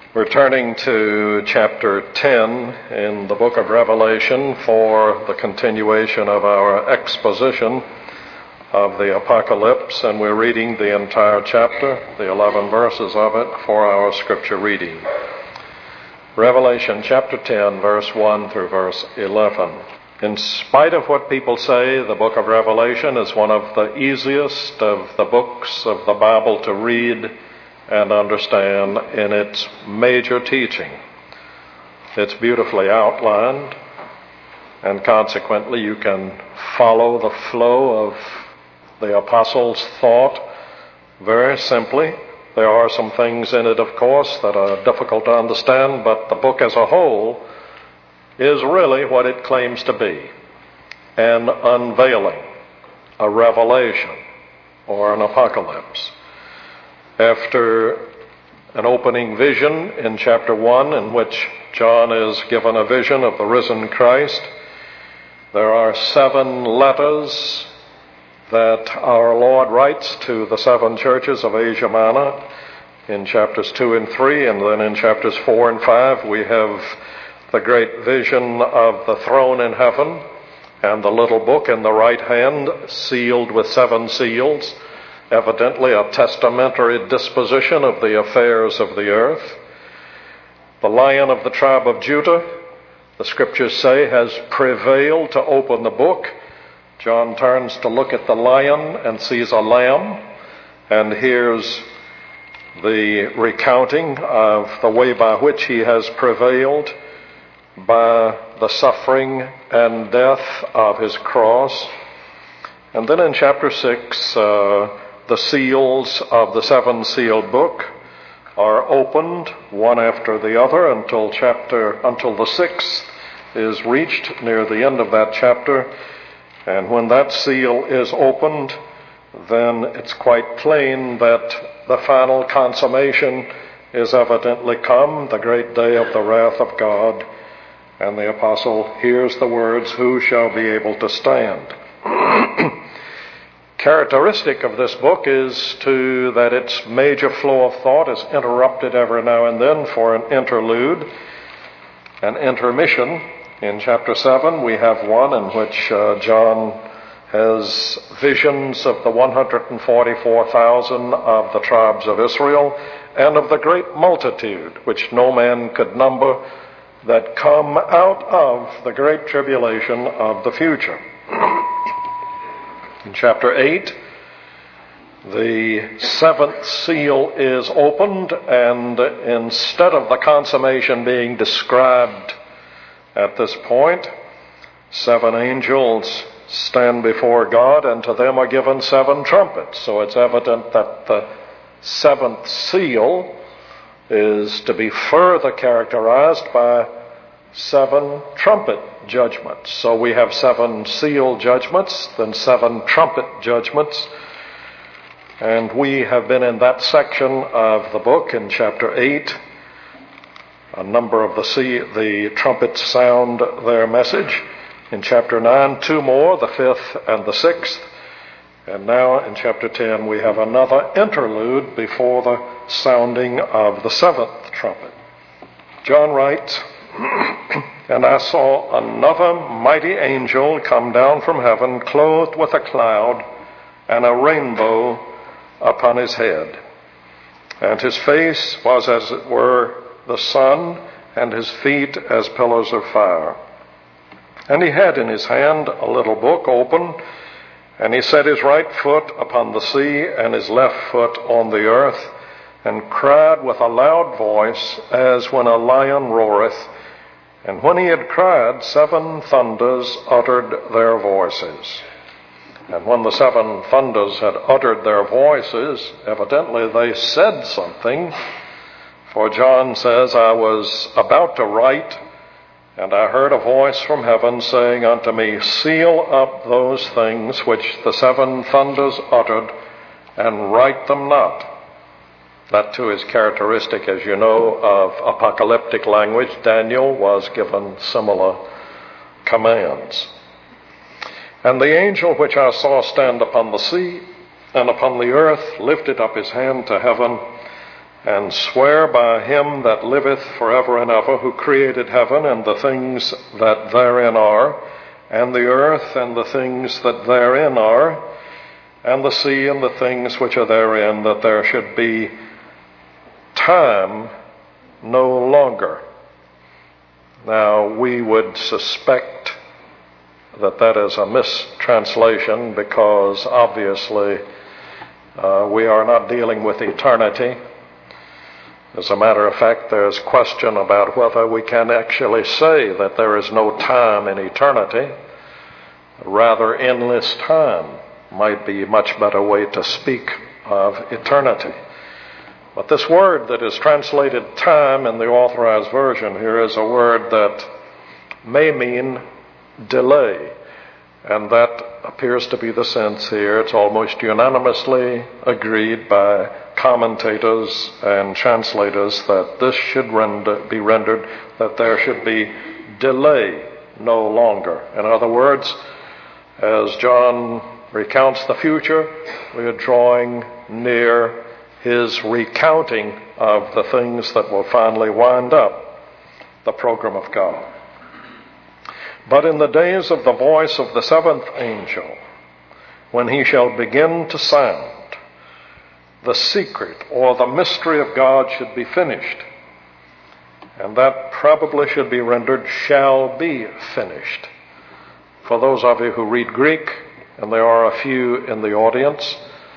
We're turning to chapter 10 in the book of Revelation for the continuation of our exposition of the Apocalypse, and we're reading the entire chapter, the 11 verses of it, for our scripture reading. Revelation chapter 10, verse 1 through verse 11. In spite of what people say, the book of Revelation is one of the easiest of the books of the Bible to read and understand in its major teaching. It's beautifully outlined, and consequently you can follow the flow of the apostles' thought very simply. There are some things in it, of course, that are difficult to understand, but the book as a whole is really what it claims to be: an unveiling, a revelation, or an apocalypse. After an opening vision in chapter 1, in which John is given a vision of the risen Christ, there are 7 letters that our Lord writes to the 7 churches of Asia Minor in chapters 2 and 3, and then in chapters 4 and 5 we have the great vision of the throne in heaven and the little book in the right hand sealed with 7 seals, evidently a testamentary disposition of the affairs of the earth. The Lion of the tribe of Judah, the scriptures say, has prevailed to open the book. John turns to look at the lion and sees a lamb, and hears the recounting of the way by which he has prevailed by the suffering and death of his cross. And then in chapter 6, the seals of the 7-sealed book are opened one after the other until the 6th is reached near the end of that chapter. And when that seal is opened, then it's quite plain that the final consummation is evidently come, the great day of the wrath of God. And the apostle hears the words, "Who shall be able to stand?" Characteristic of this book is that its major flow of thought is interrupted every now and then for an interlude, an intermission. In chapter 7, we have one in which John has visions of the 144,000 of the tribes of Israel and of the great multitude, which no man could number, that come out of the great tribulation of the future. In chapter 8, the 7th seal is opened, and instead of the consummation being described at this point, 7 angels stand before God, and to them are given 7 trumpets. So it's evident that the 7th seal is to be further characterized by 7 trumpet judgments. So we have 7 seal judgments, then 7 trumpet judgments. And we have been in that section of the book in chapter 8. A number of the trumpets sound their message. In chapter 9, 2 more, the 5th and the 6th. And now in chapter 10, we have another interlude before the sounding of the 7th trumpet. John writes, "And I saw another mighty angel come down from heaven, clothed with a cloud and a rainbow upon his head. And his face was as it were the sun, and his feet as pillars of fire. And he had in his hand a little book open, and he set his right foot upon the sea and his left foot on the earth, and cried with a loud voice, as when a lion roareth. And when he had cried, 7 thunders uttered their voices." And when the 7 thunders had uttered their voices, evidently they said something. For John says, "I was about to write, and I heard a voice from heaven saying unto me, Seal up those things which the 7 thunders uttered, and write them not." That too is characteristic, as you know, of apocalyptic language. Daniel was given similar commands. "And the angel which I saw stand upon the sea and upon the earth lifted up his hand to heaven, and swear by him that liveth forever and ever, who created heaven and the things that therein are, and the earth and the things that therein are, and the sea and the things which are therein, that there should be time no longer. Now, we would suspect that that is a mistranslation, because obviously we are not dealing with eternity. As a matter of fact, there's question about whether we can actually say that there is no time in eternity. Rather, endless time might be a much better way to speak of eternity. But this word that is translated time in the Authorized Version here is a word that may mean delay. And that appears to be the sense here. It's almost unanimously agreed by commentators and translators that this should be rendered that there should be delay no longer. In other words, as John recounts the future, we are drawing near his recounting of the things that will finally wind up the program of God. But in the days of the voice of the seventh angel, when he shall begin to sound, the secret or the mystery of God should be finished. And that probably should be rendered, shall be finished. For those of you who read Greek, and there are a few in the audience,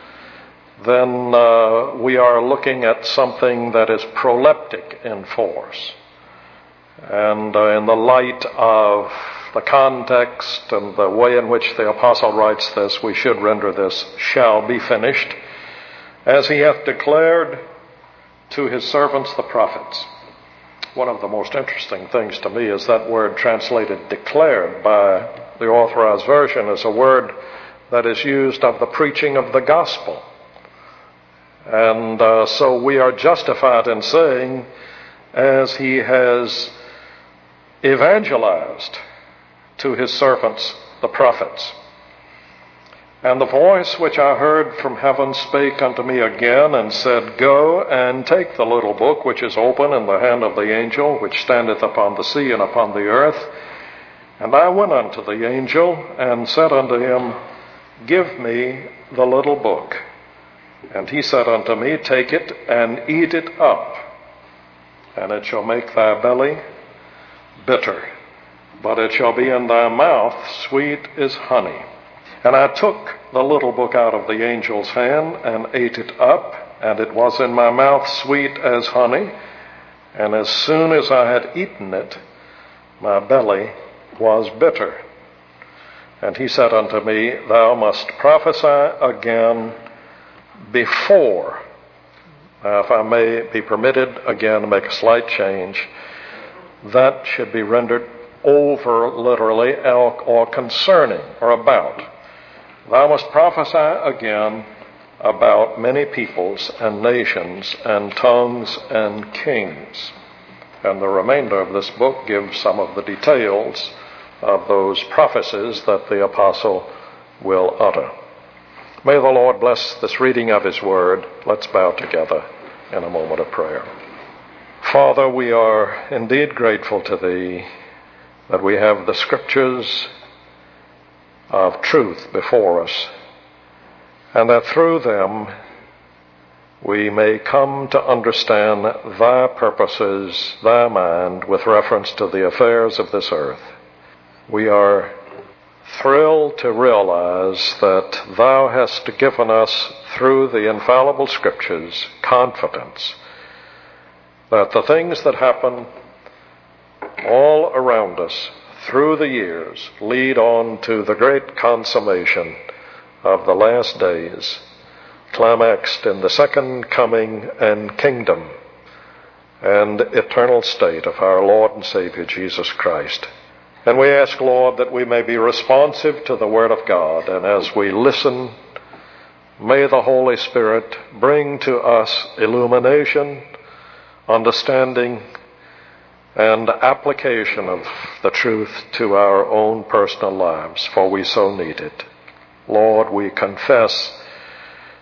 then we are looking at something that is proleptic in force. And in the light of the context and the way in which the apostle writes this, we should render this, shall be finished, as he hath declared to his servants the prophets. One of the most interesting things to me is that word translated declared by the Authorized Version is a word that is used of the preaching of the gospel. And so we are justified in saying, as he has evangelized to his servants, the prophets. And the voice which I heard from heaven spake unto me again, and said, Go and take the little book which is open in the hand of the angel which standeth upon the sea and upon the earth. And I went unto the angel, and said unto him, Give me the little book. And he said unto me, Take it and eat it up, and it shall make thy belly bitter, but it shall be in thy mouth sweet as honey. And I took the little book out of the angel's hand, and ate it up, and it was in my mouth sweet as honey. And as soon as I had eaten it, my belly was bitter. And he said unto me, Thou must prophesy again before. Now, if I may be permitted again to make a slight change, that should be rendered over literally, or concerning, or about. Thou must prophesy again about many peoples and nations and tongues and kings. And the remainder of this book gives some of the details of those prophecies that the apostle will utter. May the Lord bless this reading of his word. Let's bow together in a moment of prayer. Father, we are indeed grateful to thee that we have the scriptures of truth before us, and that through them we may come to understand thy purposes, thy mind, with reference to the affairs of this earth. We are thrilled to realize that thou hast given us, through the infallible scriptures, confidence that the things that happen all around us through the years lead on to the great consummation of the last days, climaxed in the second coming and kingdom and eternal state of our Lord and Savior Jesus Christ. And we ask, Lord, that we may be responsive to the Word of God, and as we listen, may the Holy Spirit bring to us illumination, understanding, and application of the truth to our own personal lives, for we so need it. Lord, we confess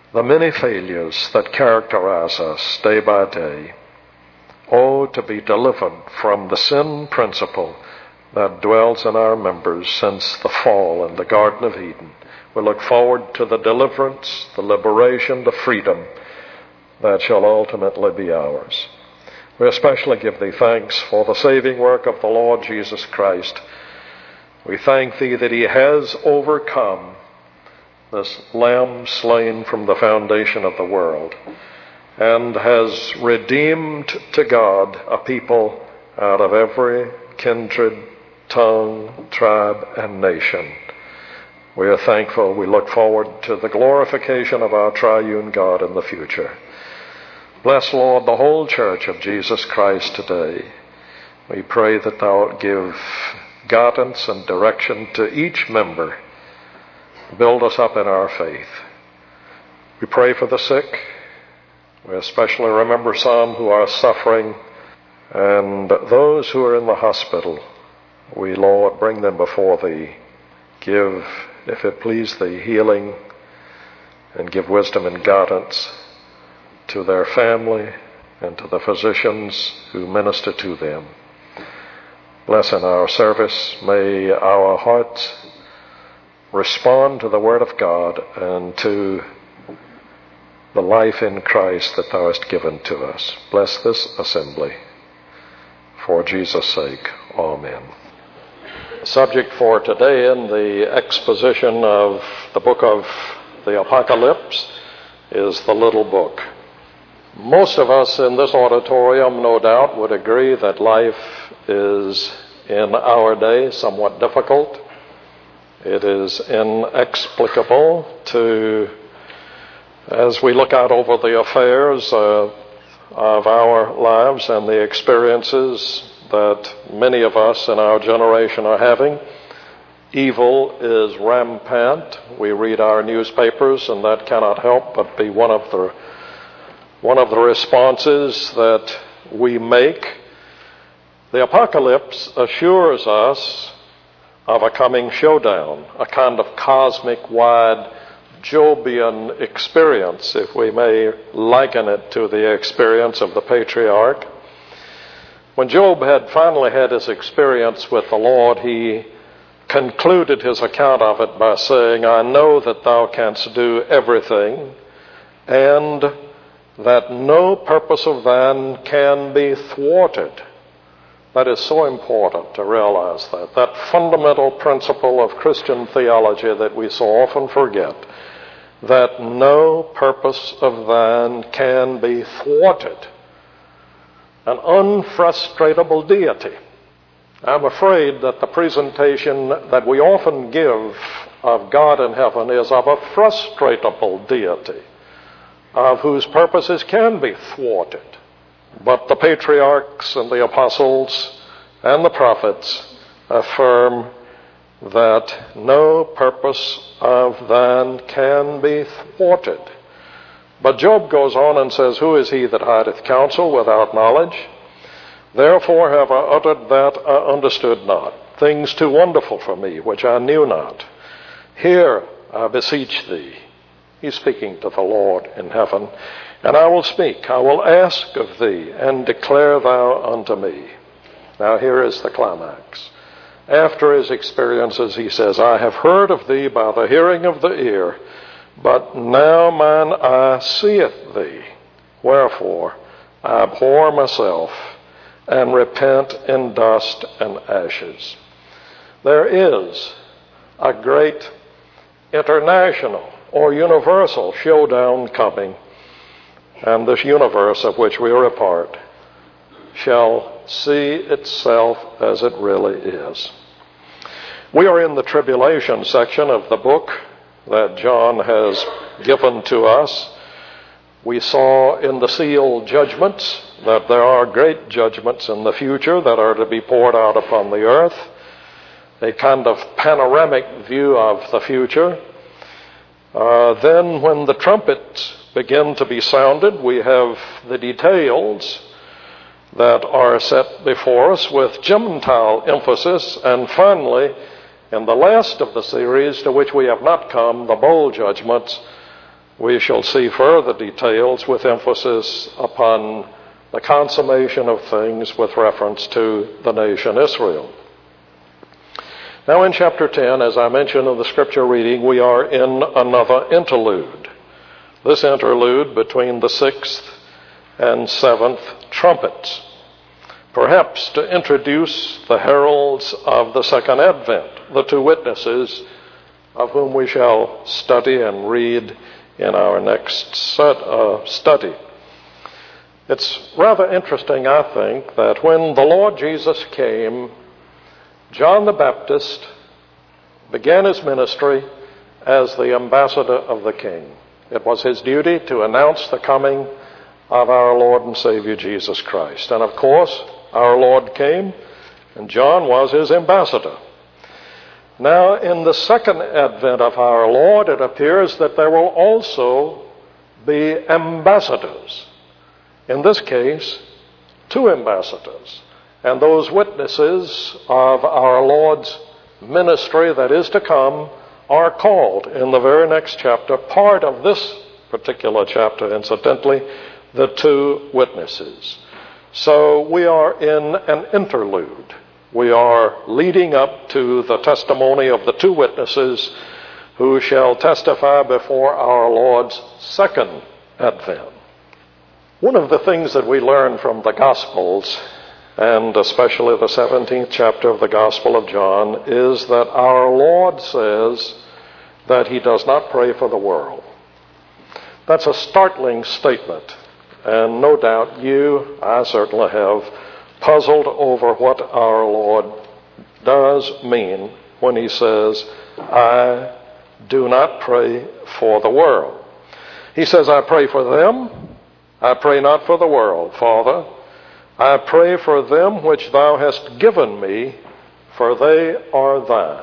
the many failures that characterize us day by day. Oh, to be delivered from the sin principle that dwells in our members since the fall in the Garden of Eden. We look forward to the deliverance, the liberation, the freedom that shall ultimately be ours. We especially give thee thanks for the saving work of the Lord Jesus Christ. We thank thee that he has overcome this Lamb slain from the foundation of the world and has redeemed to God a people out of every kindred, tongue, tribe, and nation. We are thankful. We look forward to the glorification of our triune God in the future. Bless, Lord, the whole church of Jesus Christ today. We pray that thou wilt give guidance and direction to each member. Build us up in our faith. We pray for the sick. We especially remember some who are suffering and those who are in the hospital. We, Lord, bring them before thee. Give, if it please thee, healing and give wisdom and guidance to their family and to the physicians who minister to them. Bless in our service. May our hearts respond to the Word of God and to the life in Christ that thou hast given to us. Bless this assembly. For Jesus' sake, amen. Subject for today in the exposition of the book of the Apocalypse is the little book. Most of us in this auditorium, no doubt, would agree that life is in our day somewhat difficult. It is inexplicable as we look out over the affairs of our lives and the experiences that many of us in our generation are having. Evil is rampant. We read our newspapers, and that cannot help but be one of the responses that we make. The Apocalypse assures us of a coming showdown, a kind of cosmic-wide Jobian experience, if we may liken it to the experience of the patriarch. When Job had finally had his experience with the Lord, he concluded his account of it by saying, I know that thou canst do everything, and that no purpose of thine can be thwarted. That is so important to realize that fundamental principle of Christian theology that we so often forget, that no purpose of thine can be thwarted. An unfrustratable deity. I'm afraid that the presentation that we often give of God in heaven is of a frustratable deity, of whose purposes can be thwarted. But the patriarchs and the apostles and the prophets affirm that no purpose of thine can be thwarted. But Job goes on and says, who is he that hideth counsel without knowledge? Therefore have I uttered that I understood not, things too wonderful for me, which I knew not. Hear, I beseech thee. He's speaking to the Lord in heaven. And I will speak, I will ask of thee, and declare thou unto me. Now here is the climax. After his experiences, he says, I have heard of thee by the hearing of the ear, but now mine eye seeth thee. Wherefore I abhor myself, and repent in dust and ashes. There is a great international or universal showdown coming, and this universe of which we are a part shall see itself as it really is. We are in the tribulation section of the book that John has given to us. We saw in the seal judgments that there are great judgments in the future that are to be poured out upon the earth, a kind of panoramic view of the future. Then when the trumpets begin to be sounded, we have the details that are set before us with Gentile emphasis, and finally, in the last of the series to which we have not come, the bowl judgments, we shall see further details with emphasis upon the consummation of things with reference to the nation Israel. Now in chapter 10, as I mentioned in the scripture reading, we are in another interlude. This interlude between the 6th and 7th trumpets, perhaps to introduce the heralds of the second advent, the two witnesses of whom we shall study and read in our next study. It's rather interesting, I think, that when the Lord Jesus came, John the Baptist began his ministry as the ambassador of the King. It was his duty to announce the coming of our Lord and Savior Jesus Christ. And of course, our Lord came, and John was his ambassador. Now, in the second advent of our Lord, it appears that there will also be ambassadors. In this case, two ambassadors. And those witnesses of our Lord's ministry that is to come are called in the very next chapter, part of this particular chapter, incidentally, the two witnesses. So we are in an interlude. We are leading up to the testimony of the two witnesses who shall testify before our Lord's second advent. One of the things that we learn from the Gospels, and especially the 17th chapter of the Gospel of John, is that our Lord says that he does not pray for the world. That's a startling statement, and no doubt I certainly have puzzled over what our Lord does mean when he says, I do not pray for the world. He says, I pray for them. I pray not for the world, Father. I pray for them which thou hast given me, for they are thine.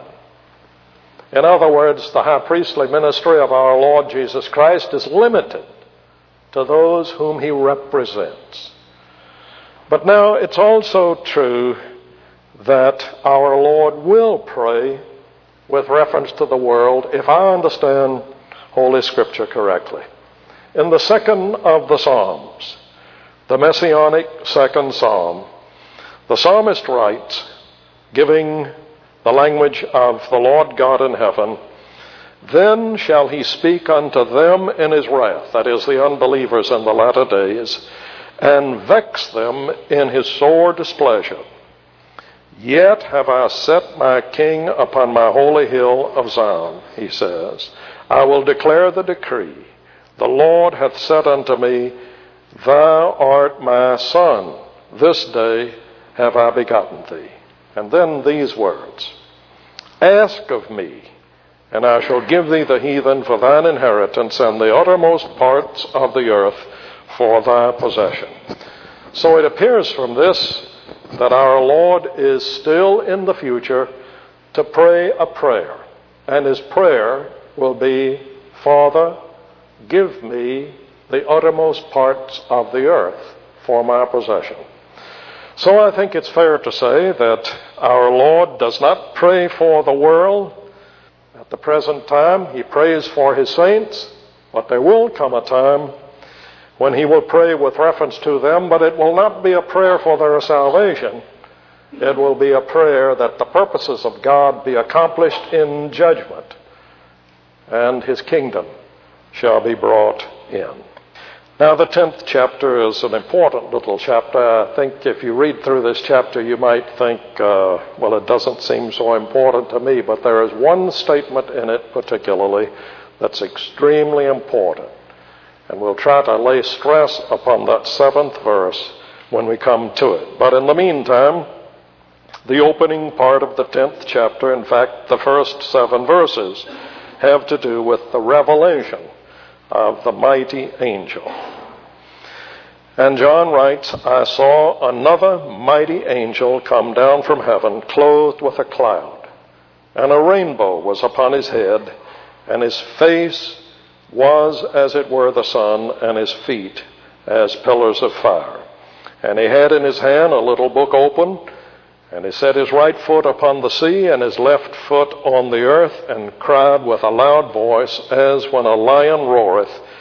In other words, the high priestly ministry of our Lord Jesus Christ is limited to those whom he represents. But now it's also true that our Lord will pray with reference to the world, if I understand Holy Scripture correctly. In the second of the Psalms, the Messianic second Psalm, the psalmist writes, giving the language of the Lord God in heaven, then shall he speak unto them in his wrath, that is, the unbelievers in the latter days, and vex them in his sore displeasure. Yet have I set my king upon my holy hill of Zion, he says. I will declare the decree. The Lord hath said unto me, Thou art my son. This day have I begotten thee. And then these words, Ask of me, and I shall give thee the heathen for thine inheritance, and the uttermost parts of the earth for thy possession. So it appears from this that our Lord is still in the future to pray a prayer. And his prayer will be, Father, give me the uttermost parts of the earth for my possession. So I think it's fair to say that our Lord does not pray for the world. At the present time, he prays for his saints, but there will come a time when he will pray with reference to them, but it will not be a prayer for their salvation. It will be a prayer that the purposes of God be accomplished in judgment, and his kingdom shall be brought in. Now, the 10th chapter is an important little chapter. I think if you read through this chapter, you might think, well, it doesn't seem so important to me, but there is one statement in it particularly that's extremely important. And we'll try to lay stress upon that 7th verse when we come to it. But in the meantime, the opening part of the 10th chapter, in fact, the first 7 verses, have to do with the revelation of the mighty angel. And John writes, I saw another mighty angel come down from heaven, clothed with a cloud, and a rainbow was upon his head, and his face was as it were the sun, and his feet as pillars of fire. And he had in his hand a little book open, and he set his right foot upon the sea, and his left foot on the earth, and cried with a loud voice, as when a lion roareth,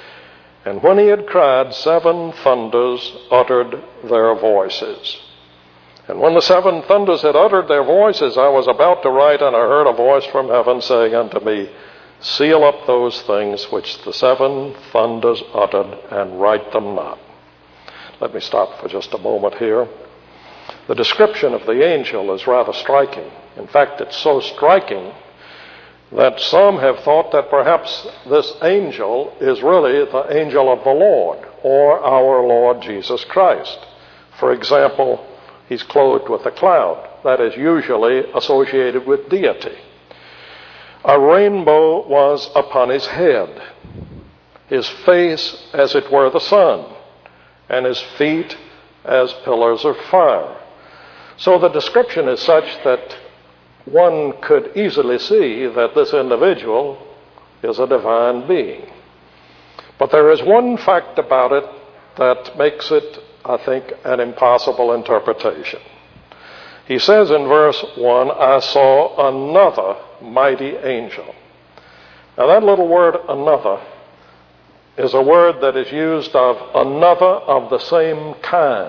And when he had cried, 7 thunders uttered their voices. And when the 7 thunders had uttered their voices, I was about to write, and I heard a voice from heaven saying unto me, Seal up those things which the 7 thunders uttered, and write them not. Let me stop for just a moment here. The description of the angel is rather striking. In fact, it's so striking that some have thought that perhaps this angel is really the angel of the Lord, or our Lord Jesus Christ. For example, he's clothed with a cloud. That is usually associated with deity. A rainbow was upon his head, his face as it were the sun, and his feet as pillars of fire. So the description is such that one could easily see that this individual is a divine being. But there is one fact about it that makes it, I think, an impossible interpretation. He says in verse 1, I saw another mighty angel. Now that little word, another, is a word that is used of another of the same kind.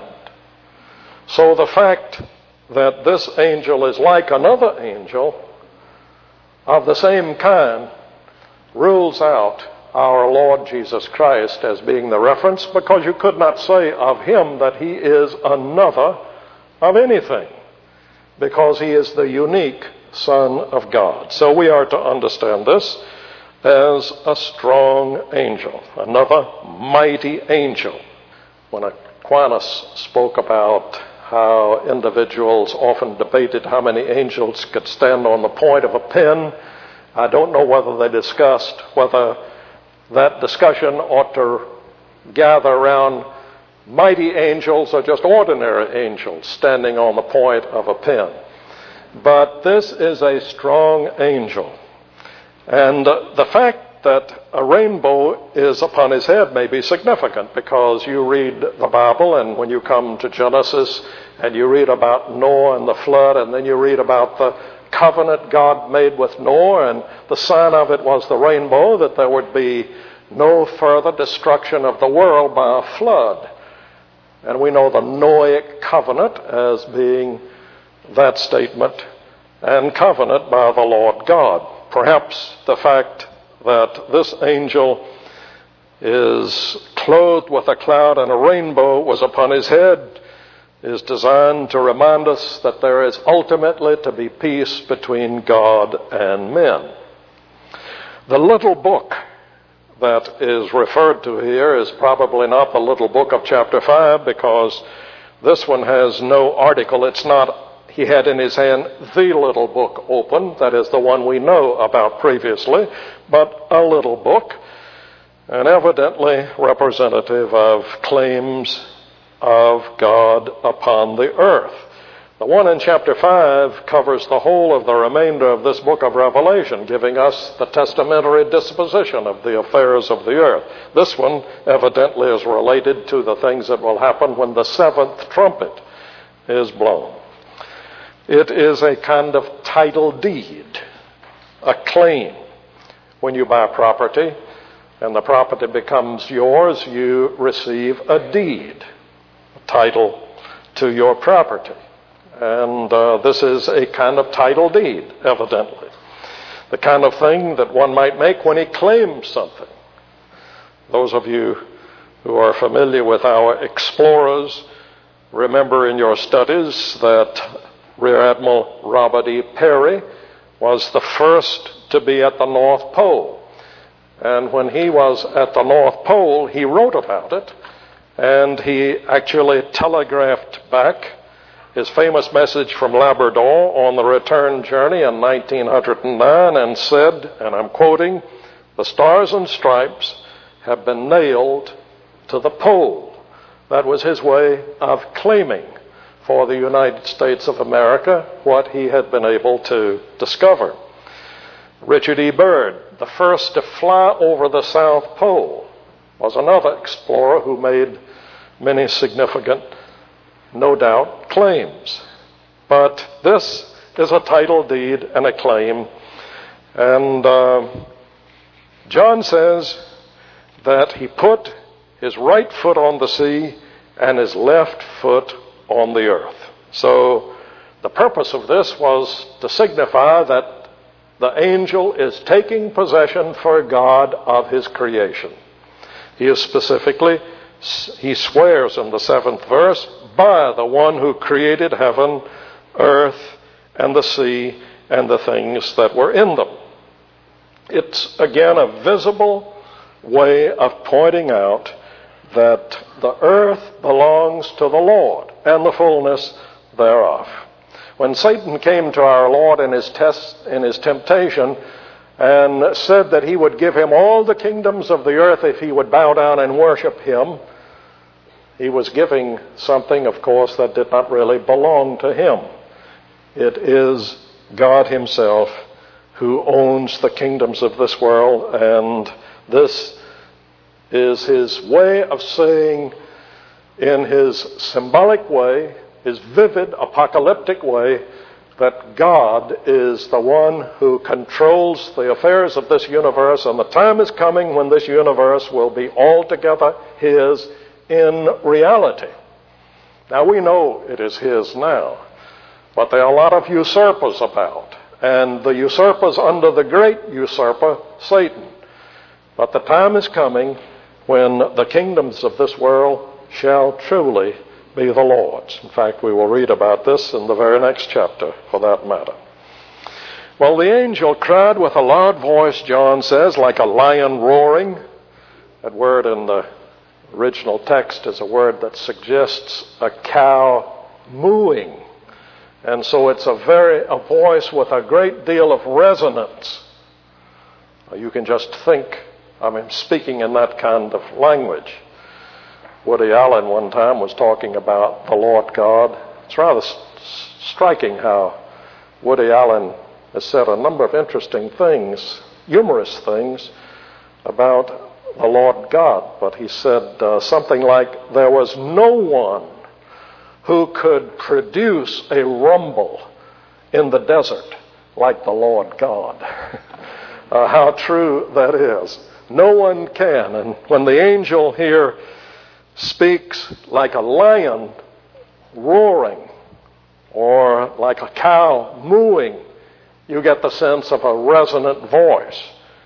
So the fact that this angel is like another angel of the same kind rules out our Lord Jesus Christ as being the reference, because you could not say of him that he is another of anything, because he is the unique Son of God. So we are to understand this as a strong angel, another mighty angel. When Aquinas spoke about how individuals often debated how many angels could stand on the point of a pen, I don't know whether they discussed whether that discussion ought to gather around mighty angels or just ordinary angels standing on the point of a pen. But this is a strong angel. And the fact that a rainbow is upon his head may be significant, because you read the Bible, and when you come to Genesis and you read about Noah and the flood, and then you read about the covenant God made with Noah, and the sign of it was the rainbow, that there would be no further destruction of the world by a flood. And we know the Noahic covenant as being that statement, and covenant by the Lord God. Perhaps the fact that this angel is clothed with a cloud and a rainbow was upon his head is designed to remind us that there is ultimately to be peace between God and men. The little book that is referred to here is probably not the little book of chapter 5, because this one has no article. It's not, he had in his hand the little book open, that is the one we know about previously, but a little book, and evidently representative of claims of God upon the earth. The one in chapter 5 covers the whole of the remainder of this book of Revelation, giving us the testamentary disposition of the affairs of the earth. This one evidently is related to the things that will happen when the 7th trumpet is blown. It is a kind of title deed, a claim. When you buy property and the property becomes yours, you receive a deed, a title to your property. And this is a kind of title deed, evidently. The kind of thing that one might make when he claims something. Those of you who are familiar with our explorers remember in your studies that Rear Admiral Robert E. Peary was the first to be at the North Pole. And when he was at the North Pole, he wrote about it, and he actually telegraphed back his famous message from Labrador on the return journey in 1909 and said, and I'm quoting, "The stars and stripes have been nailed to the pole." That was his way of claiming for the United States of America what he had been able to discover. Richard E. Byrd, the first to fly over the South Pole, was another explorer who made many significant, no doubt, claims. But this is a title deed and a claim. And John says that he put his right foot on the sea and his left foot on the earth. So the purpose of this was to signify that the angel is taking possession for God of his creation. He swears in the 7th verse, by the one who created heaven, earth, and the sea, and the things that were in them. It's again a visible way of pointing out that the earth belongs to the Lord and the fullness thereof. When Satan came to our Lord in his temptation and said that he would give him all the kingdoms of the earth if he would bow down and worship him, he was giving something, of course, that did not really belong to him. It is God himself who owns the kingdoms of this world, and this is his way of saying, in his symbolic way, his vivid apocalyptic way, that God is the one who controls the affairs of this universe, and the time is coming when this universe will be altogether his in reality. Now, we know it is his now, but there are a lot of usurpers about, and the usurpers under the great usurper, Satan. But the time is coming when the kingdoms of this world shall truly be the Lord's. In fact, we will read about this in the very next chapter, for that matter. Well, the angel cried with a loud voice, John says, like a lion roaring. That word in the original text is a word that suggests a cow mooing. And so it's a voice with a great deal of resonance. You can just think of him speaking in that kind of language. Woody Allen one time was talking about the Lord God. It's rather striking how Woody Allen has said a number of interesting things, humorous things, about the Lord God. But he said something like, there was no one who could produce a rumble in the desert like the Lord God. How true that is. No one can. And when the angel here speaks like a lion roaring or like a cow mooing, you get the sense of a resonant voice.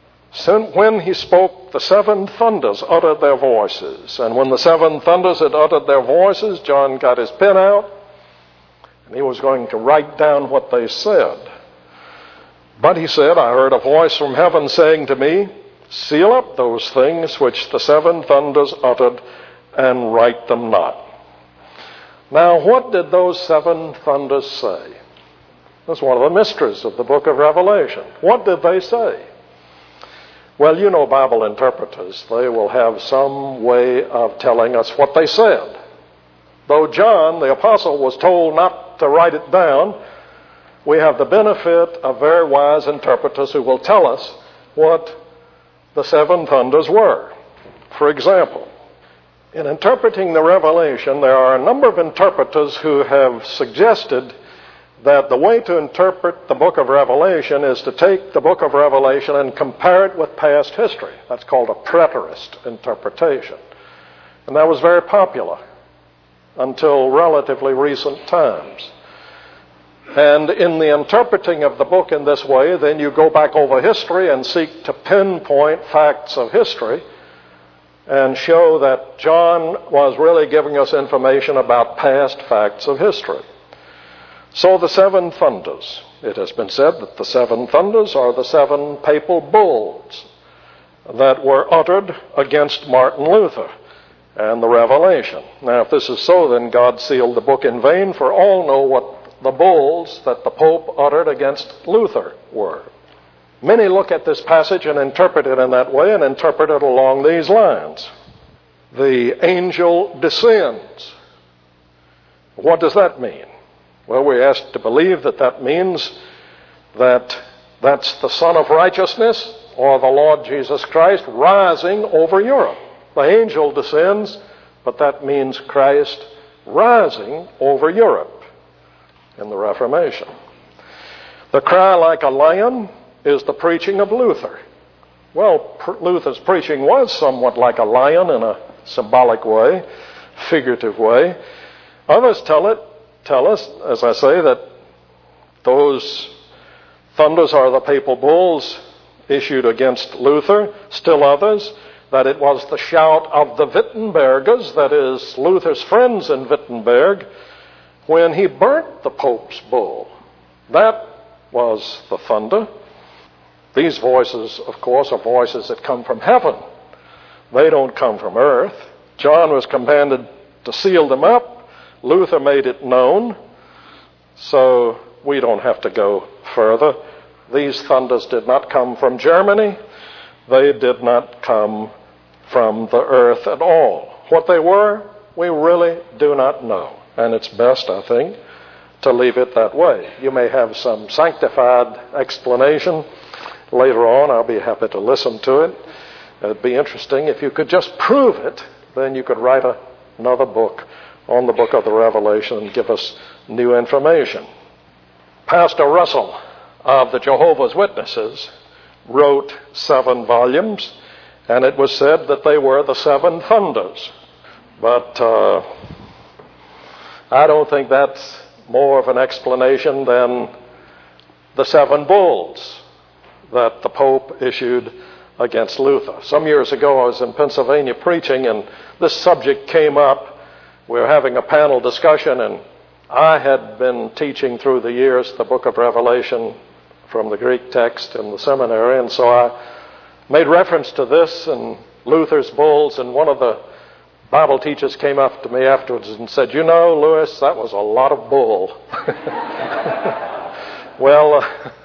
When he spoke, the 7 thunders uttered their voices. And when the 7 thunders had uttered their voices, John got his pen out, and he was going to write down what they said. But he said, I heard a voice from heaven saying to me, seal up those things which the 7 thunders uttered, and write them not. Now, what did those 7 thunders say? That's one of the mysteries of the book of Revelation. What did they say? Well, you know Bible interpreters. They will have some way of telling us what they said. Though John, the apostle, was told not to write it down, we have the benefit of very wise interpreters who will tell us what the 7 thunders were. For example, in interpreting the Revelation, there are a number of interpreters who have suggested that the way to interpret the book of Revelation is to take the book of Revelation and compare it with past history. That's called a preterist interpretation. And that was very popular until relatively recent times. And in the interpreting of the book in this way, then you go back over history and seek to pinpoint facts of history and show that John was really giving us information about past facts of history. So the 7 thunders. It has been said that the 7 thunders are the 7 papal bulls that were uttered against Martin Luther and the Revelation. Now, if this is so, then God sealed the book in vain, for all know what the bulls that the Pope uttered against Luther were. Many look at this passage and interpret it in that way and interpret it along these lines. The angel descends. What does that mean? Well, we're asked to believe that that means that that's the Son of Righteousness, or the Lord Jesus Christ, rising over Europe. The angel descends, but that means Christ rising over Europe in the Reformation. The cry like a lion is the preaching of Luther. Well, Luther's preaching was somewhat like a lion in a symbolic way, figurative way. Others tell us, as I say, that those thunders are the papal bulls issued against Luther. Still others, that it was the shout of the Wittenbergers, that is, Luther's friends in Wittenberg, when he burnt the Pope's bull. That was the thunder. These voices, of course, are voices that come from heaven. They don't come from earth. John was commanded to seal them up. Luther made it known. So we don't have to go further. These thunders did not come from Germany. They did not come from the earth at all. What they were, we really do not know. And it's best, I think, to leave it that way. You may have some sanctified explanation later on. I'll be happy to listen to it. It'd be interesting. If you could just prove it, then you could write another book on the book of the Revelation and give us new information. Pastor Russell of the Jehovah's Witnesses wrote 7 volumes, and it was said that they were the 7 thunders. But I don't think that's more of an explanation than the 7 bulls that the Pope issued against Luther. Some years ago I was in Pennsylvania preaching, and this subject came up. We were having a panel discussion, and I had been teaching through the years the book of Revelation from the Greek text in the seminary, and so I made reference to this and Luther's bulls, and one of the Bible teachers came up to me afterwards and said, "You know, Lewis, that was a lot of bull." Well,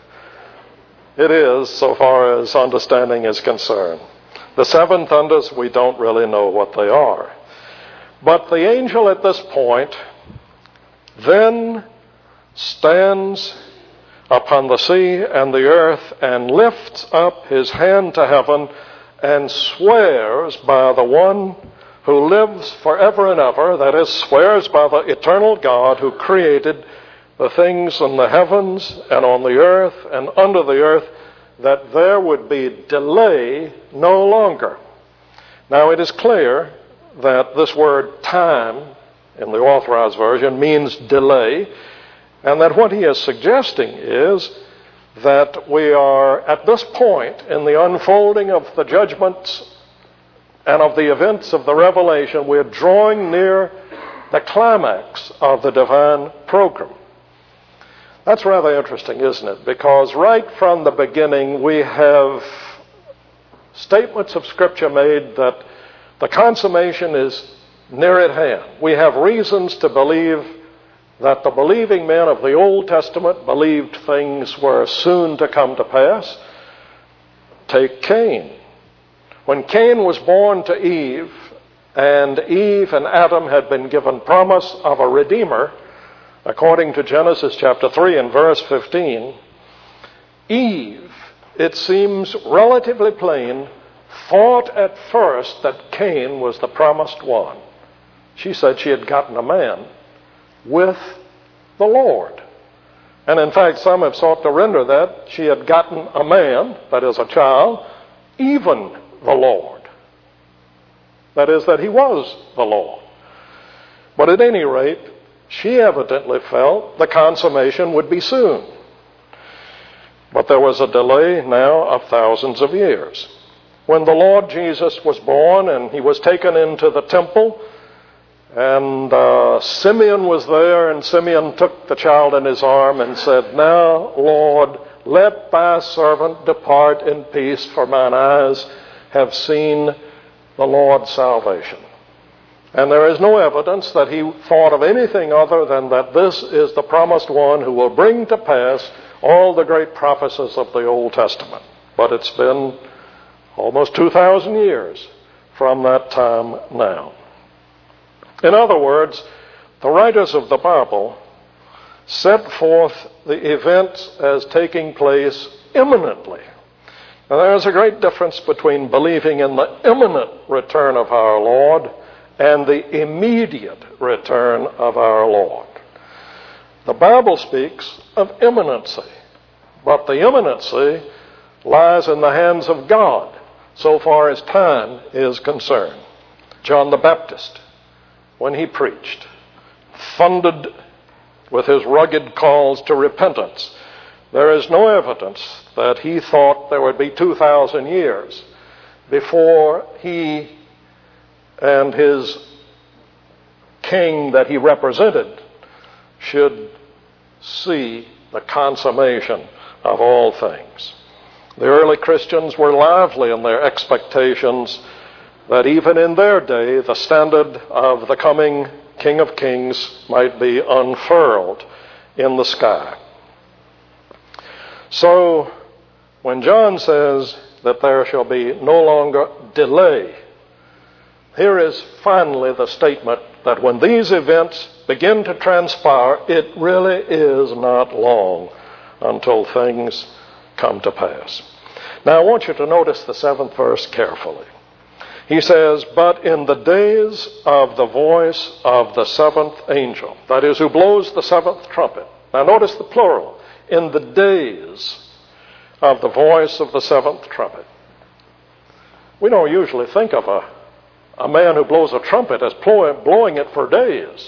it is, so far as understanding is concerned. The 7 thunders, we don't really know what they are. But the angel at this point then stands upon the sea and the earth and lifts up his hand to heaven and swears by the one who lives forever and ever, that is, swears by the eternal God who created the things in the heavens and on the earth and under the earth, that there would be delay no longer. Now, it is clear that this word time in the Authorized Version means delay, and that what he is suggesting is that we are at this point in the unfolding of the judgments and of the events of the Revelation, we're drawing near the climax of the divine program. That's rather interesting, isn't it? Because right from the beginning, we have statements of Scripture made that the consummation is near at hand. We have reasons to believe that the believing men of the Old Testament believed things were soon to come to pass. Take Cain. When Cain was born to Eve, and Eve and Adam had been given promise of a Redeemer, according to Genesis chapter 3 and verse 15, Eve, it seems relatively plain, thought at first that Cain was the promised one. She said she had gotten a man with the Lord. And in fact, some have sought to render that she had gotten a man, that is a child, even the Lord. That is, that he was the Lord. But at any rate, she evidently felt the consummation would be soon. But there was a delay now of thousands of years. When the Lord Jesus was born and he was taken into the temple, and Simeon was there, and Simeon took the child in his arm and said, "Now, Lord, let thy servant depart in peace, for mine eyes have seen the Lord's salvation." And there is no evidence that he thought of anything other than that this is the promised one who will bring to pass all the great prophecies of the Old Testament. But it's been almost 2,000 years from that time now. In other words, the writers of the Bible set forth the events as taking place imminently. Now, there's a great difference between believing in the imminent return of our Lord and the immediate return of our Lord. The Bible speaks of imminency, but the imminency lies in the hands of God so far as time is concerned. John the Baptist, when he preached, thundered with his rugged calls to repentance, there is no evidence that he thought there would be 2,000 years before he and his king that he represented should see the consummation of all things. The early Christians were lively in their expectations that even in their day the standard of the coming King of Kings might be unfurled in the sky. So when John says that there shall be no longer delay, here is finally the statement that when these events begin to transpire, it really is not long until things come to pass. Now I want you to notice the 7th verse carefully. He says, but in the days of the voice of the 7th angel, that is, who blows the 7th trumpet. Now notice the plural. In the days of the voice of the 7th trumpet. We don't usually think of a man who blows a trumpet as blowing it for days.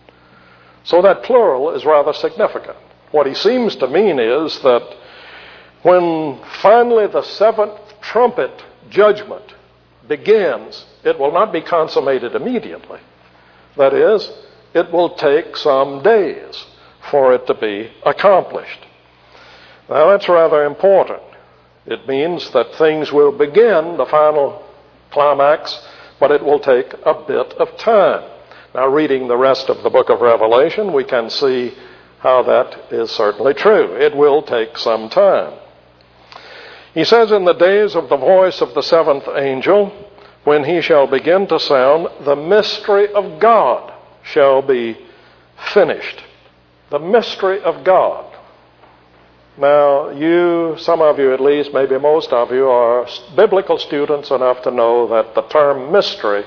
So that plural is rather significant. What he seems to mean is that when finally the 7th trumpet judgment begins, it will not be consummated immediately. That is, it will take some days for it to be accomplished. Now that's rather important. It means that things will begin, the final climax, but it will take a bit of time. Now reading the rest of the book of Revelation, we can see how that is certainly true. It will take some time. He says, in the days of the voice of the 7th angel, when he shall begin to sound, the mystery of God shall be finished. The mystery of God. Now, some of you at least, maybe most of you, are biblical students enough to know that the term mystery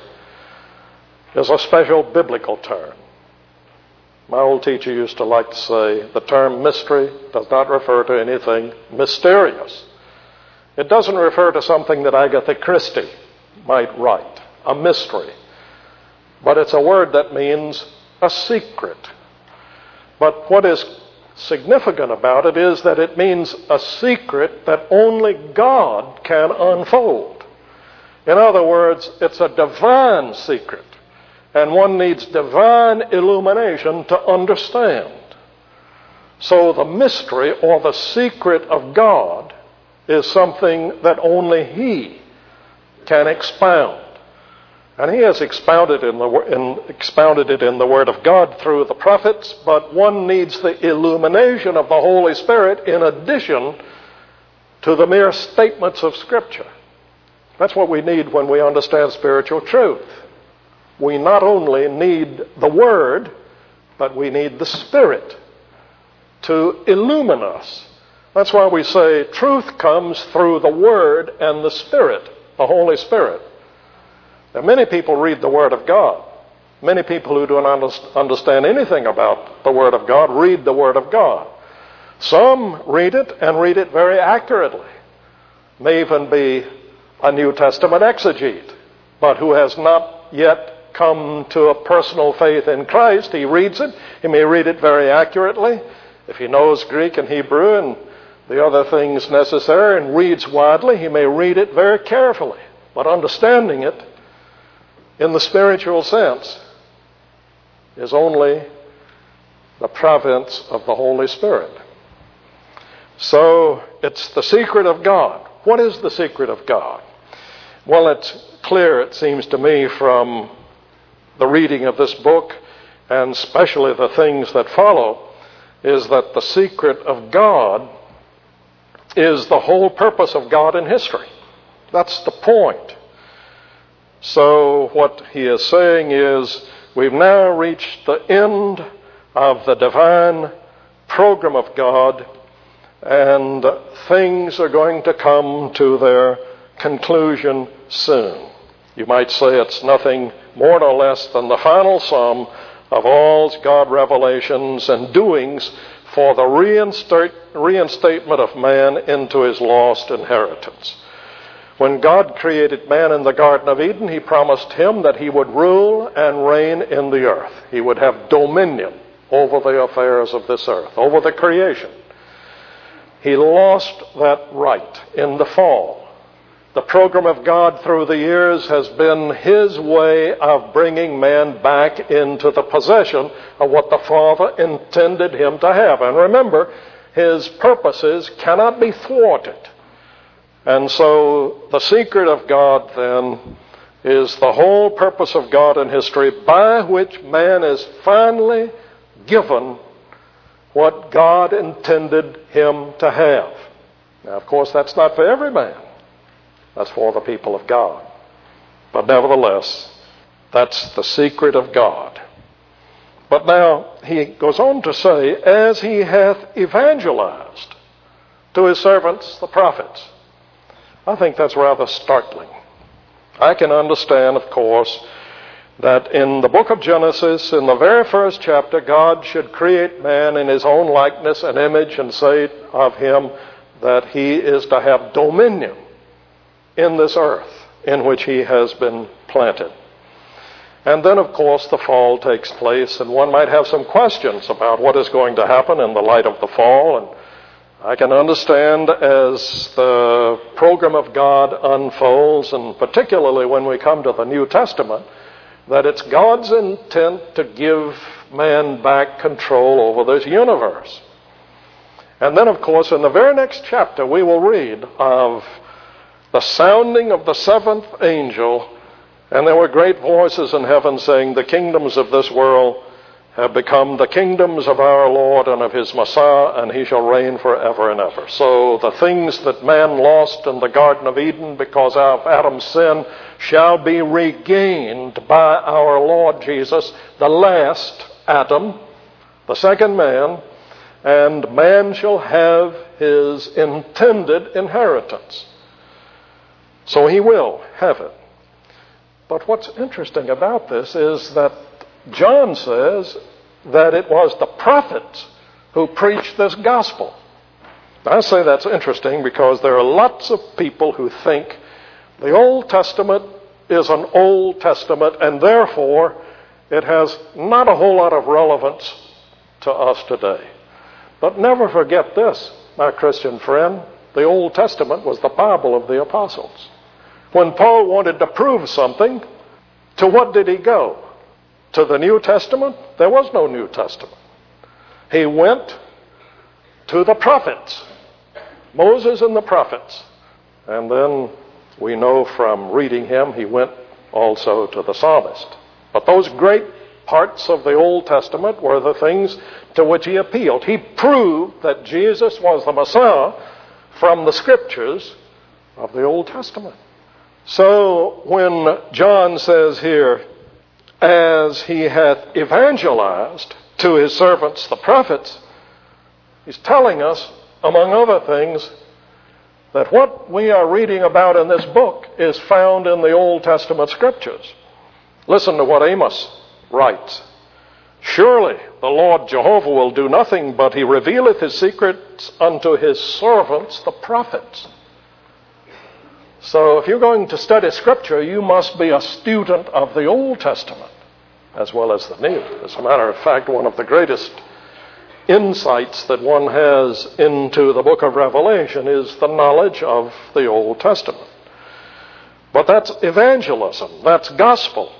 is a special biblical term. My old teacher used to like to say the term mystery does not refer to anything mysterious. It doesn't refer to something that Agatha Christie might write, a mystery. But it's a word that means a secret. But what is significant about it is that it means a secret that only God can unfold. In other words, it's a divine secret, and one needs divine illumination to understand. So the mystery or the secret of God is something that only He can expound. And He has expounded it in the Word of God through the prophets, but one needs the illumination of the Holy Spirit in addition to the mere statements of Scripture. That's what we need when we understand spiritual truth. We not only need the Word, but we need the Spirit to illumine us. That's why we say truth comes through the Word and the Spirit, the Holy Spirit. Now, many people read the Word of God. Many people who don't understand anything about the Word of God read the Word of God. Some read it and read it very accurately. May even be a New Testament exegete, but who has not yet come to a personal faith in Christ. He reads it. He may read it very accurately. If he knows Greek and Hebrew and the other things necessary and reads widely, he may read it very carefully. But understanding it in the spiritual sense is only the province of the Holy Spirit. So it's the secret of God. What is the secret of God? Well, it's clear, it seems to me, from the reading of this book, and especially the things that follow, is that the secret of God is the whole purpose of God in history. That's the point. So what he is saying is, we've now reached the end of the divine program of God, and things are going to come to their conclusion soon. You might say it's nothing more nor less than the final sum of all God's revelations and doings for the reinstatement of man into his lost inheritance. When God created man in the Garden of Eden, he promised him that he would rule and reign in the earth. He would have dominion over the affairs of this earth, over the creation. He lost that right in the fall. The program of God through the years has been his way of bringing man back into the possession of what the Father intended him to have. And remember, his purposes cannot be thwarted. And so the secret of God then is the whole purpose of God in history by which man is finally given what God intended him to have. Now, of course, that's not for every man. That's for the people of God. But nevertheless, that's the secret of God. But now, he goes on to say, as he hath evangelized to his servants, the prophets. I think that's rather startling. I can understand, of course, that in the book of Genesis, in the very first chapter, God should create man in his own likeness and image and say of him that he is to have dominion in this earth in which he has been planted. And then, of course, the fall takes place, and one might have some questions about what is going to happen in the light of the fall. And I can understand as the program of God unfolds, and particularly when we come to the New Testament, that it's God's intent to give man back control over this universe. And then, of course, in the very next chapter, we will read of the sounding of the seventh angel, and there were great voices in heaven saying, the kingdoms of this world have become the kingdoms of our Lord and of his Messiah, and he shall reign forever and ever. So the things that man lost in the Garden of Eden because of Adam's sin shall be regained by our Lord Jesus, the last Adam, the second man, and man shall have his intended inheritance. So he will have it. But what's interesting about this is that John says that it was the prophets who preached this gospel. I say that's interesting because there are lots of people who think the Old Testament is an Old Testament and therefore it has not a whole lot of relevance to us today. But never forget this, my Christian friend. The Old Testament was the Bible of the apostles. When Paul wanted to prove something, to what did he go? To the New Testament? There was no New Testament. He went to the prophets, Moses and the prophets. And then we know from reading him, he went also to the psalmist. But those great parts of the Old Testament were the things to which he appealed. He proved that Jesus was the Messiah from the scriptures of the Old Testament. So when John says here, as he hath evangelized to his servants, the prophets, he's telling us, among other things, that what we are reading about in this book is found in the Old Testament scriptures. Listen to what Amos writes. Surely the Lord Jehovah will do nothing, but he revealeth his secrets unto his servants, the prophets. So if you're going to study Scripture, you must be a student of the Old Testament as well as the New. As a matter of fact, one of the greatest insights that one has into the book of Revelation is the knowledge of the Old Testament. But that's evangelism. That's gospel.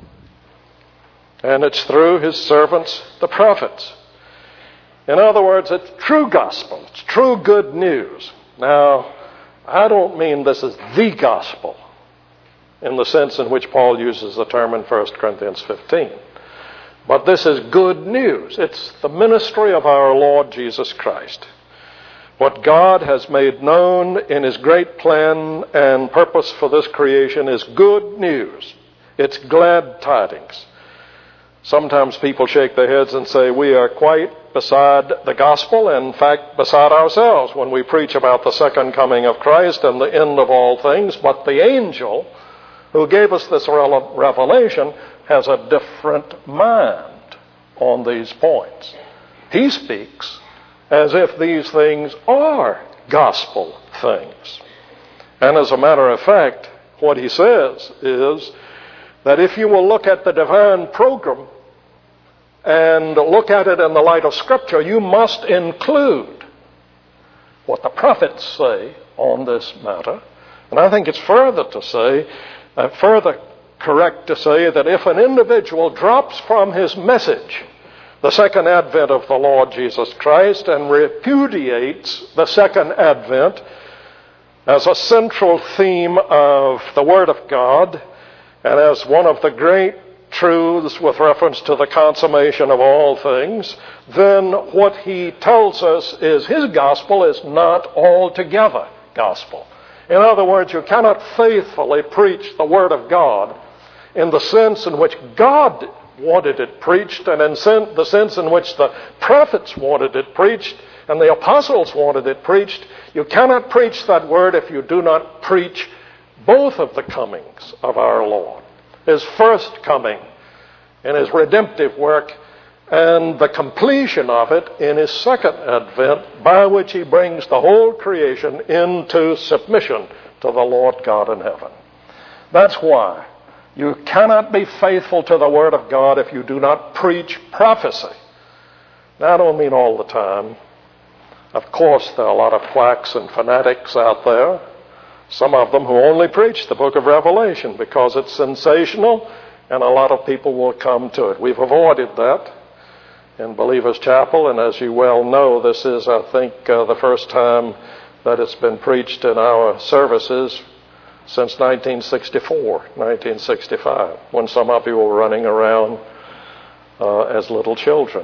And it's through his servants, the prophets. In other words, it's true gospel. It's true good news. Now, I don't mean this is the gospel in the sense in which Paul uses the term in 1 Corinthians 15. But this is good news. It's the ministry of our Lord Jesus Christ. What God has made known in his great plan and purpose for this creation is good news. It's glad tidings. Sometimes people shake their heads and say we are quite beside the gospel, and in fact beside ourselves when we preach about the second coming of Christ and the end of all things. But the angel who gave us this revelation has a different mind on these points. He speaks as if these things are gospel things. And as a matter of fact, what he says is that if you will look at the divine program and look at it in the light of Scripture, you must include what the prophets say on this matter. And I think it's further correct to say that if an individual drops from his message the second advent of the Lord Jesus Christ and repudiates the second advent as a central theme of the Word of God and as one of the great truths with reference to the consummation of all things, then what he tells us is his gospel is not altogether gospel. In other words, you cannot faithfully preach the Word of God in the sense in which God wanted it preached and in the sense in which the prophets wanted it preached and the apostles wanted it preached. You cannot preach that Word if you do not preach both of the comings of our Lord. His first coming in his redemptive work and the completion of it in his second advent, by which he brings the whole creation into submission to the Lord God in heaven. That's why you cannot be faithful to the Word of God if you do not preach prophecy. Now, I don't mean all the time. Of course, there are a lot of quacks and fanatics out there, some of them who only preach the book of Revelation because it's sensational and a lot of people will come to it. We've avoided that in Believers Chapel, and as you well know, this is, I think, the first time that it's been preached in our services since 1965, when some of you were running around as little children.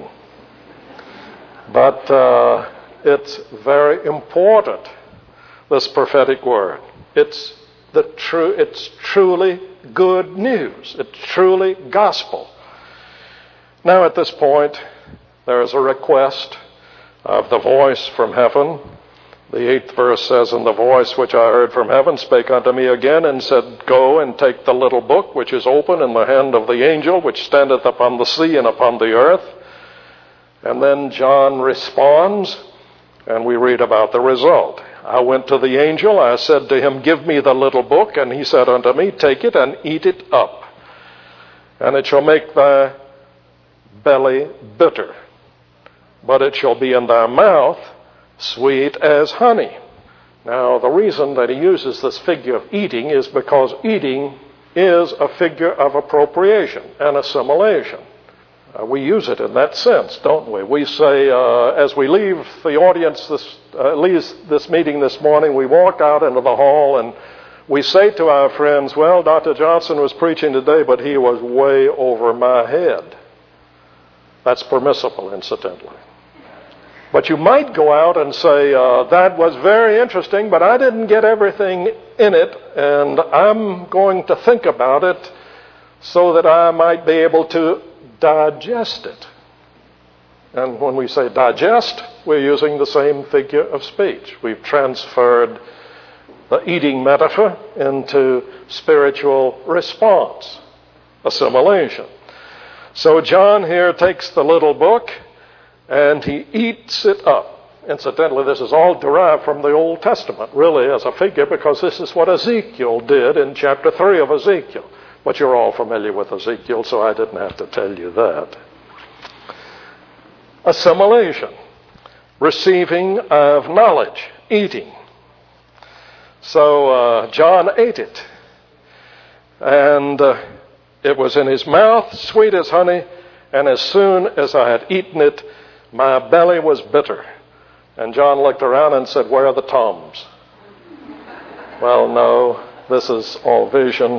But it's very important, this prophetic word. It's truly good news. It's truly gospel. Now at this point, there is a request of the voice from heaven. The 8th verse says, "And the voice which I heard from heaven spake unto me again, and said, Go and take the little book which is open in the hand of the angel which standeth upon the sea and upon the earth." And then John responds, and we read about the result. "I went to the angel, I said to him, Give me the little book, and he said unto me, Take it and eat it up, and it shall make thy belly bitter, but it shall be in thy mouth sweet as honey." Now, the reason that he uses this figure of eating is because eating is a figure of appropriation and assimilation. We use it in that sense, don't we? We say, as we leave the audience, leaves this meeting this morning, we walk out into the hall and we say to our friends, "Well, Dr. Johnson was preaching today, but he was way over my head." That's permissible, incidentally. But you might go out and say, "That was very interesting, but I didn't get everything in it, and I'm going to think about it so that I might be able to digest it." And when we say digest, we're using the same figure of speech. We've transferred the eating metaphor into spiritual response, assimilation. So John here takes the little book and he eats it up. Incidentally, this is all derived from the Old Testament, really, as a figure, because this is what Ezekiel did in chapter 3 of Ezekiel. But you're all familiar with Ezekiel, so I didn't have to tell you that. Assimilation, receiving of knowledge, eating. So John ate it, and it was in his mouth, sweet as honey, and as soon as I had eaten it, my belly was bitter. And John looked around and said, "Where are the Toms?" Well, no, this is all vision.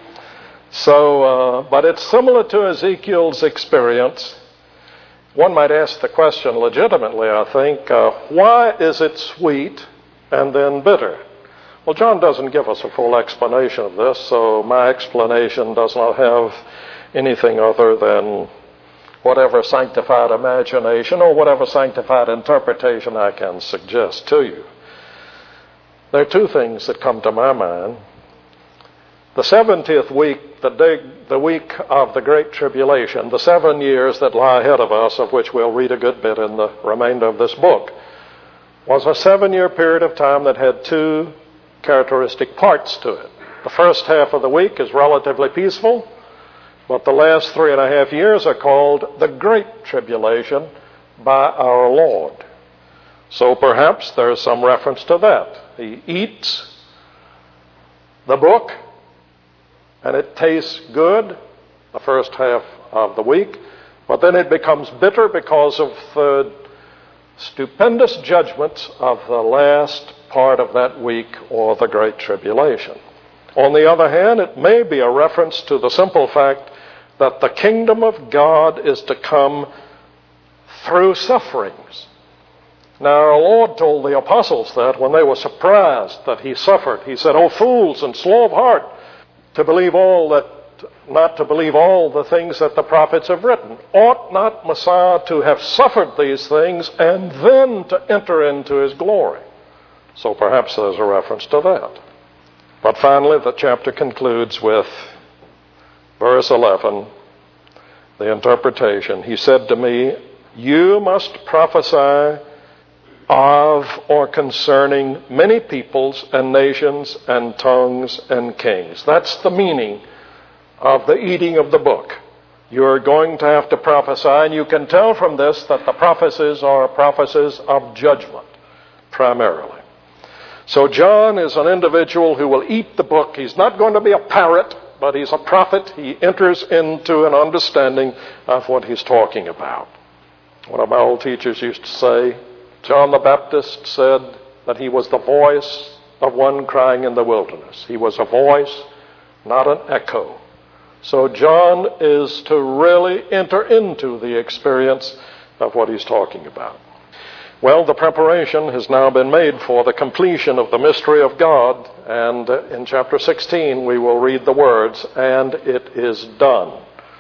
So, but it's similar to Ezekiel's experience. One might ask the question legitimately, I think, why is it sweet and then bitter? Well, John doesn't give us a full explanation of this, so my explanation does not have anything other than whatever sanctified imagination or whatever sanctified interpretation I can suggest to you. There are two things that come to my mind. The 70th week, the week of the Great Tribulation, the 7 years that lie ahead of us, of which we'll read a good bit in the remainder of this book, was a 7-year period of time that had two characteristic parts to it. The first half of the week is relatively peaceful, but the last 3.5 years are called the Great Tribulation by our Lord. So perhaps there's some reference to that. He eats the book, and it tastes good the first half of the week, but then it becomes bitter because of the stupendous judgments of the last part of that week, or the Great Tribulation. On the other hand, it may be a reference to the simple fact that the kingdom of God is to come through sufferings. Now, our Lord told the apostles that when they were surprised that he suffered. He said, "O fools and slow of heart, not to believe all the things that the prophets have written. Ought not Messiah to have suffered these things and then to enter into his glory?" So perhaps there's a reference to that. But finally, the chapter concludes with verse 11, the interpretation. He said to me, "You must prophesy of or concerning many peoples and nations and tongues and kings." That's the meaning of the eating of the book. You're going to have to prophesy, and you can tell from this that the prophecies are prophecies of judgment, primarily. So John is an individual who will eat the book. He's not going to be a parrot, but he's a prophet. He enters into an understanding of what he's talking about. One of my old teachers used to say, John the Baptist said that he was the voice of one crying in the wilderness. He was a voice, not an echo. So John is to really enter into the experience of what he's talking about. Well, the preparation has now been made for the completion of the mystery of God, and in chapter 16 we will read the words, "And it is done."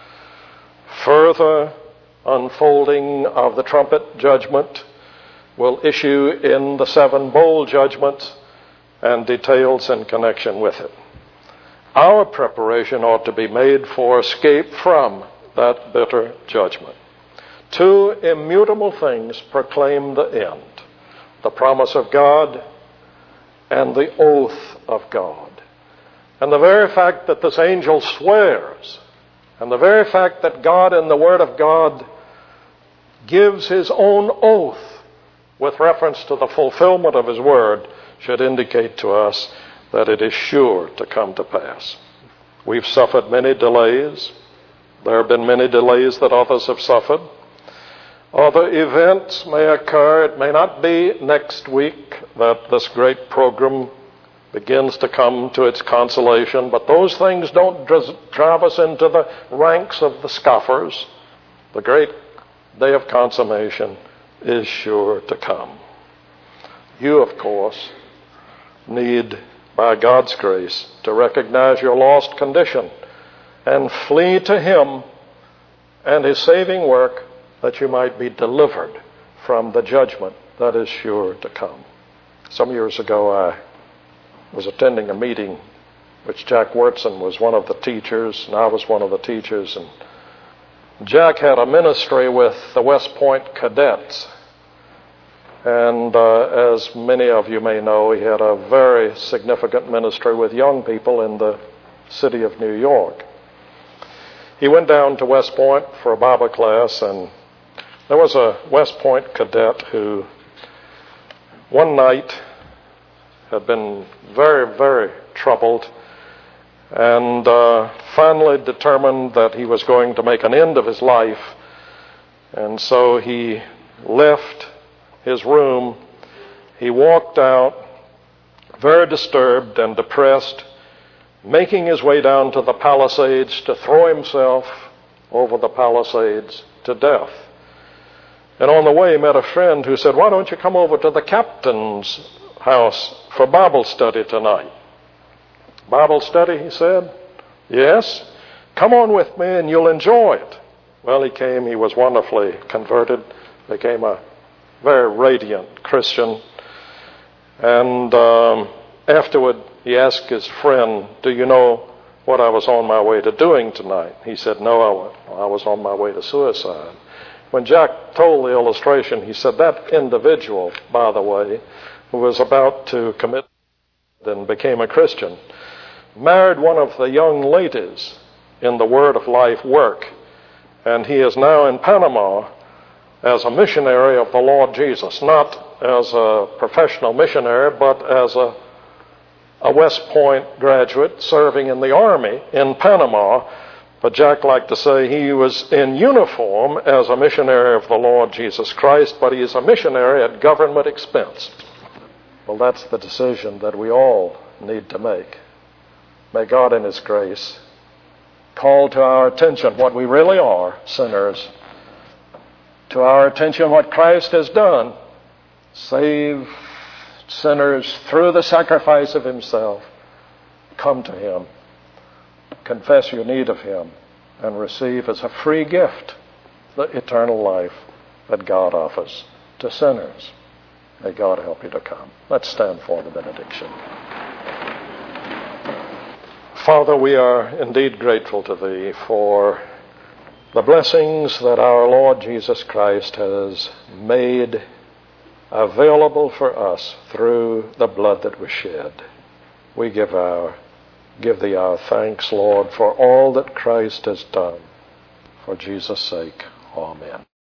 Further unfolding of the trumpet judgment will issue in the 7 bowl judgments and details in connection with it. Our preparation ought to be made for escape from that bitter judgment. 2 immutable things proclaim the end: the promise of God and the oath of God. And the very fact that this angel swears, and the very fact that God in the Word of God gives his own oath with reference to the fulfillment of his word, should indicate to us that it is sure to come to pass. We've suffered many delays. There have been many delays that others have suffered. Other events may occur. It may not be next week that this great program begins to come to its consolation, but those things don't drive us into the ranks of the scoffers. The great day of consummation is sure to come. You, of course, need, by God's grace, to recognize your lost condition and flee to him and his saving work, that you might be delivered from the judgment that is sure to come. Some years ago, I was attending a meeting which Jack Wurtson was one of the teachers, and I was one of the teachers. And Jack had a ministry with the West Point cadets. And as many of you may know, he had a very significant ministry with young people in the city of New York. He went down to West Point for a Bible class, and there was a West Point cadet who one night had been very, very troubled, and finally determined that he was going to make an end of his life. And so he left his room. He walked out, very disturbed and depressed, making his way down to the Palisades to throw himself over the Palisades to death. And on the way, he met a friend who said, "Why don't you come over to the captain's house for Bible study tonight?" "Bible study?" he said. "Yes. Come on with me and you'll enjoy it." Well, he came. He was wonderfully converted, became a very radiant Christian. And afterward, he asked his friend, "Do you know what I was on my way to doing tonight?" He said, "No, I was on my way to suicide." When Jack told the illustration, he said, "That individual, by the way, who was about to commit and became a Christian, married one of the young ladies in the Word of Life work, and he is now in Panama as a missionary of the Lord Jesus, not as a professional missionary, but as a West Point graduate serving in the Army in Panama. But Jack liked to say he was in uniform as a missionary of the Lord Jesus Christ, but he is a missionary at government expense. Well, that's the decision that we all need to make. May God in His grace call to our attention what we really are, sinners, to our attention what Christ has done, save sinners through the sacrifice of Himself. Come to Him, confess your need of Him, and receive as a free gift the eternal life that God offers to sinners. May God help you to come. Let's stand for the benediction. Father, we are indeed grateful to Thee for the blessings that our Lord Jesus Christ has made available for us through the blood that was shed. We give Thee our thanks, Lord, for all that Christ has done. For Jesus' sake, amen.